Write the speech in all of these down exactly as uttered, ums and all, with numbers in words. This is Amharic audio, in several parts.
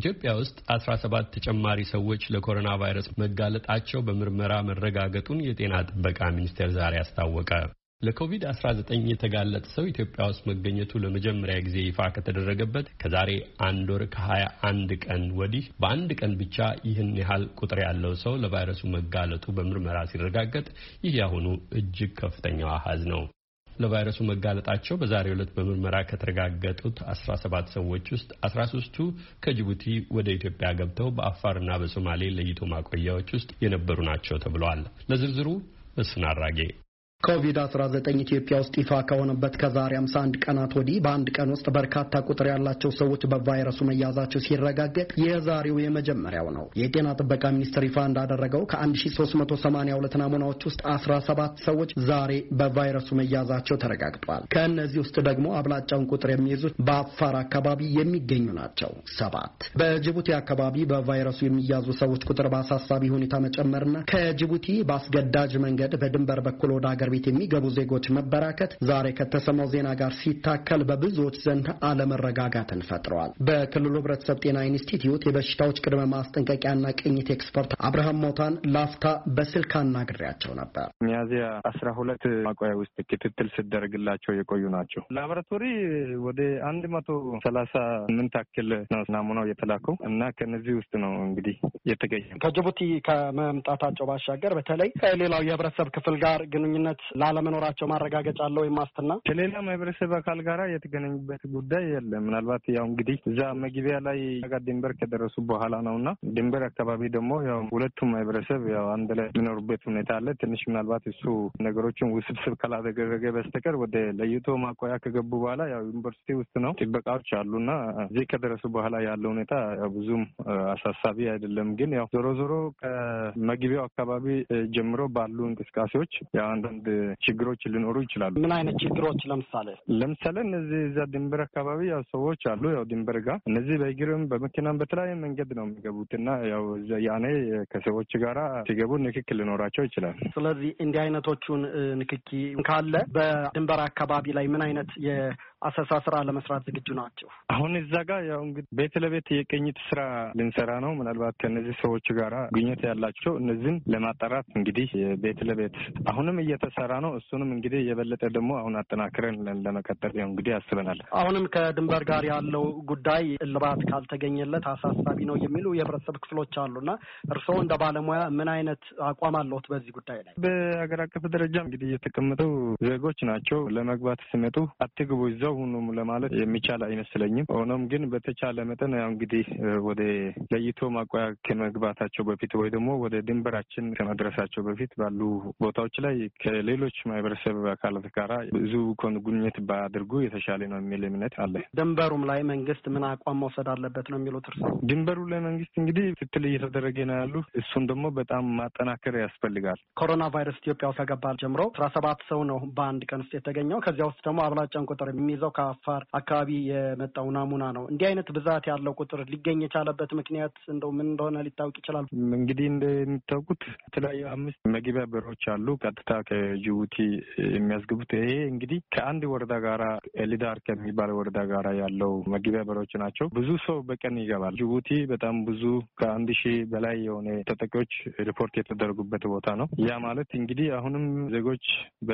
ኢትዮጵያ ውስጥ አስራ ሰባት ተጨማሪ ሰዎች ለኮሮና ቫይረስ መጋለጣቸው በምርመራ መረጋገጡን የጤና ጥበቃ ሚኒስቴር ዛሬ አስታወቀ። ለኮቪድ አስራ ዘጠኝ የተጋለጠ ሰው ኢትዮጵያ ውስጥ መገኘቱ ለመጀመሪያ ጊዜ ይፋ ከተደረገበት ከዛሬ አንድ ወር ከሀያ አንድ ቀን ወዲህ በአንድ ቀን ብቻ ይህን ያህል ቁጥር ያለው ሰው ለቫይረሱ መጋለጡ በምርመራ ሲረጋገጥ ይህ ያሁኑ እጅግ ከፍተኛው አሃዝ ነው። ለቫይረሱ መጋለጣቸው በዛሬው ዕለት በምርመራ ከተረጋገጡት አስራ ሰባት ሰዎች ውስጥ አስራ ሶስቱ ከጅቡቲ ወደ ኢትዮጵያ ገብተው በአፋርና በሶማሌ ለይቶ ማቆያዎች ውስጥ የነበሩ ናቸው ተብሏል። ለዝርዝሩ መስፍን አራጌ ኮቪድ አስራ ዘጠኝ ኢትዮጵያ ውስጥ ይፋ ከሆነበት ከዛሬ ሃምሳ አንድ ቀናት ወዲህ በአንድ ቀን ውስጥ በርካታ ቁጥር ያላቸው ሰዎች በቫይረሱ መያዛቸው ሲረጋገጥ የዛሬው የመጀመሪያው ነው። የጤና ጥበቃ ሚኒስቴር ይፋ እንዳደረገው ከአንድ ሺህ ሶስት መቶ ሰማንያ ሁለት ናሙናዎች ውስጥ አስራ ሰባት ሰዎች ዛሬ በቫይረሱ መያዛቸው ተረጋግጧል። ከእነዚህ ውስጥ ደግሞ አብላጫውን ቁጥር የሚይዙት በአፋር አካባቢ የሚገኙ ናቸው፣ ሰባት። በጅቡቲ አካባቢ በቫይረሱ የሚያዙ ሰዎች ቁጥር በአሳሳቢ ሁኔታ መጨመርና ከጅቡቲ በአስገዳጅ መንገድ በድንበር በኩል ወደ ሀገር ቤት የሚገቡ ዜጎች መበራከት ዛሬ ከተሰማው ዜና ጋር ሲታከል በብዙዎች ዘንድ አለመረጋጋትን ፈጥሯል። በክልሉ ህብረተሰብ ጤና ኢንስቲትዩት የበሽታዎች ቅድመ ማስጠንቀቂያና ቅኝት ኤክስፐርት አብርሃም ሞታን ላፍታ በስልክ አናግሬያቸው ነበር። ሚያዝያ አስራ ሁለት ማቆያ ውስጥ ክትትል ሲደረግላቸው የቆዩ ናቸው። ላቦራቶሪ ወደ አንድ መቶ ሰላሳ ስምንት አክል ነው ናሙናው የተላከው እና ከነዚህ ውስጥ ነው እንግዲህ የተገኘ። ከጅቡቲ ከመምጣታቸው ባሻገር በተለይ ከሌላው የህብረተሰብ ክፍል ጋር ግንኙነት ላለመኖራቸው ማረጋገጫ አለው የማስተና ከሌላ ማህበረሰብ አካል ጋር የተገናኙበት ጉዳይ የለም። ምናልባት ያው እንግዲህ እዛ መግቢያ ላይ ጋር ድንበር ከደረሱ በኋላ ነውና ድንበር አካባቢ ደግሞ ያው ሁለቱም ማህበረሰብ ያው አንድ ላይ የሚኖሩበት ሁኔታ አለ። ትንሽ ምናልባት እሱ ነገሮችን ውስብስብ ካላደረገ በስተቀር ወደ ለይቶ ማቆያ ከገቡ በኋላ ያው ዩኒቨርሲቲ ውስጥ ነው ጥበቃዎች አሉና እዚህ ከደረሱ በኋላ ያለው ሁኔታ ያው ብዙም አሳሳቢ አይደለም። ግን ያው ዞሮ ዞሮ ከመግቢያው አካባቢ ጀምሮ ባሉ እንቅስቃሴዎች ያው አንዳንድ ችግሮች ሊኖሩ ይችላሉ። ምን አይነት ችግሮች? ለምሳሌ ለምሳሌ እነዚህ እዛ ድንበር አካባቢ ያው ሰዎች አሉ። ያው ድንበር ጋር እነዚህ በእግርም በመኪናም በተለያየ መንገድ ነው የሚገቡትና ያው ያኔ ከሰዎች ጋራ ሲገቡ ንክኪ ሊኖራቸው ይችላል። ስለዚህ እንዲህ አይነቶቹን ንክኪ ካለ በድንበር አካባቢ ላይ ምን አይነት የአሰሳ ስራ ለመስራት ዝግጁ ናቸው? አሁን እዛ ጋር ያው እንግዲህ ቤት ለቤት የቅኝት ስራ ልንሰራ ነው። ምናልባት ከነዚህ ሰዎች ጋራ ግንኙነት ያላቸው እነዚህን ለማጣራት እንግዲህ ቤት ለቤት አሁንም እየተሰራ ነው። እሱንም እንግዲህ የበለጠ ደግሞ አሁን አጠናክረን ለመቀጠል ያው እንግዲህ አስበናል። አሁንም ከድንበር ጋር ያለው ጉዳይ እልባት ካልተገኘለት አሳሳቢ ነው የሚሉ የህብረተሰብ ክፍሎች አሉና እርስዎ እንደ ባለሙያ ምን አይነት አቋም አለዎት በዚህ ጉዳይ ላይ? በአገር አቀፍ ደረጃ እንግዲህ የተቀመጡ ዜጎች ናቸው። ለመግባት ሲመጡ አትግቡ ይዘው ሁሉም ለማለት የሚቻል አይመስለኝም። ሆኖም ግን በተቻለ መጠን ያው እንግዲህ ወደ ለይቶ ማቆያ ከመግባታቸው በፊት ወይ ደግሞ ወደ ድንበራችን ከመድረሳቸው በፊት ባሉ ቦታዎች ላይ ከሌሎች ማህበረሰብ አካላት ጋራ ብዙ ግንኙነት ባያደርጉ የተሻለ ነው የሚል እምነት አለ። ድንበሩም ላይ መንግስት ምን አቋም መውሰድ አለበት ነው የሚሉት እርሶ? ድንበሩ ላይ መንግስት እንግዲህ ክትትል እየተደረገ ነው ያሉ። እሱን ደግሞ በጣም ማጠናከር ያስፈልጋል። ኮሮና ቫይረስ ኢትዮጵያ ውስጥ ከገባ ጀምሮ አስራ ሰባት ሰው ነው በአንድ ቀን ውስጥ የተገኘው። ከዚያ ውስጥ ደግሞ አብላጫን ቁጥር የሚይዘው ከአፋር አካባቢ የመጣው ናሙና ነው። እንዲህ አይነት ብዛት ያለው ቁጥር ሊገኝ የቻለበት ምክንያት እንደው ምን እንደሆነ ሊታወቅ ይችላል? እንግዲህ እንደሚታወቁት የተለያዩ አምስት መግቢያ በሮች አሉ ቀጥታ ከጅቡቲ የሚያስገቡት። ይሄ እንግዲህ ከአንድ ወረዳ ጋራ ኤሊዳር ከሚባል ወረዳ ጋራ ያለው መግቢያ በሮች ናቸው። ብዙ ሰው በቀን ይገባል። ጅቡቲ በጣም ብዙ ከአንድ ሺህ በላይ የሆነ ተጠቂዎች ሪፖርት የተደረጉበት ቦታ ነው። ያ ማለት እንግዲህ አሁንም ዜጎች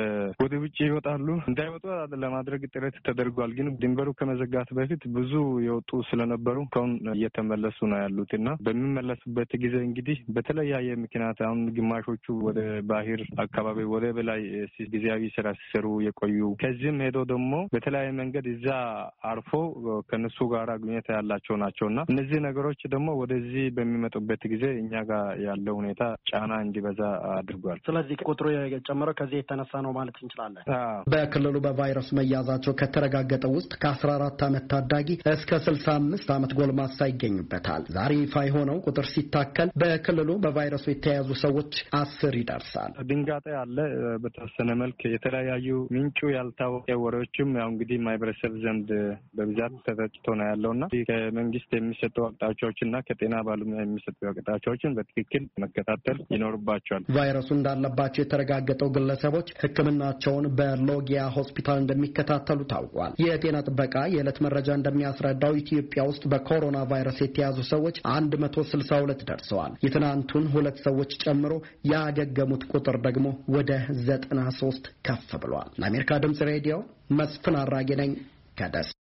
ወደ ውጭ ይወጣሉ። እንዳይወጡ ለማድረግ ጥረት ተደርጓል። ግን ድንበሩ ከመዘጋት በፊት ብዙ የወጡ ስለነበሩ ከሁን እየተመለሱ ነው ያሉት እና በሚመለሱበት ጊዜ እንግዲህ በተለያየ ምክንያት አሁን ግማሾቹ ወደ ባህር አካባቢ ወደ በላይ ጊዜያዊ ስራ ሲሰሩ የቆዩ ከዚህም ሄዶ ደግሞ በተለያየ መንገድ እዛ አርፎ ከነሱ ጋር ግንኙነት ያላቸው ናቸውና እነዚህ ነገሮች ደግሞ ወደዚህ በሚመጡበት ጊዜ እኛ ጋር ያለው ሁኔታ ጫና እንዲበዛ አድርጓል። ስለዚህ ቁጥሩ የጨመረው ከዚህ የተነሳ ነው ማለት እንችላለን። በክልሉ በቫይረሱ መያዛቸው ከተረጋገጠው ውስጥ ከአስራ አራት ዓመት ታዳጊ እስከ ስልሳ አምስት ዓመት ጎልማሳ ይገኙበታል። ዛሬ ይፋ የሆነው ቁጥር ሲታከል በክልሉ በቫይረሱ የተያዙ ሰዎች አስር ይደርሳል። ድንጋጤ አለ። በተወሰነ መልክ የተለያዩ ምንጩ ያልታወቀ ወሬዎችም ያው እንግዲህ ማህበረሰብ ዘንድ በብዛት ተሰጥቶ ነው ያለውና ከመንግስት የሚሰጡ አቅጣጫዎችና ከጤና ባለሙያ የሚሰጡ አቅጣጫዎችን በትክክል መከታተል ይኖርባቸዋል። ቫይረሱ እንዳለባቸው የተረጋገጠው ግለሰቦች ሕክምናቸውን በሎጊያ ሆስፒታል እንደሚከታተሉ ታውቋል። አስታውቋል። የጤና ጥበቃ የዕለት መረጃ እንደሚያስረዳው ኢትዮጵያ ውስጥ በኮሮና ቫይረስ የተያዙ ሰዎች አንድ መቶ ስልሳ ሁለት ደርሰዋል። የትናንቱን ሁለት ሰዎች ጨምሮ ያገገሙት ቁጥር ደግሞ ወደ ዘጠና ሶስት ከፍ ብሏል። ለአሜሪካ ድምጽ ሬዲዮ መስፍን አራጌ ነኝ ከደሴ።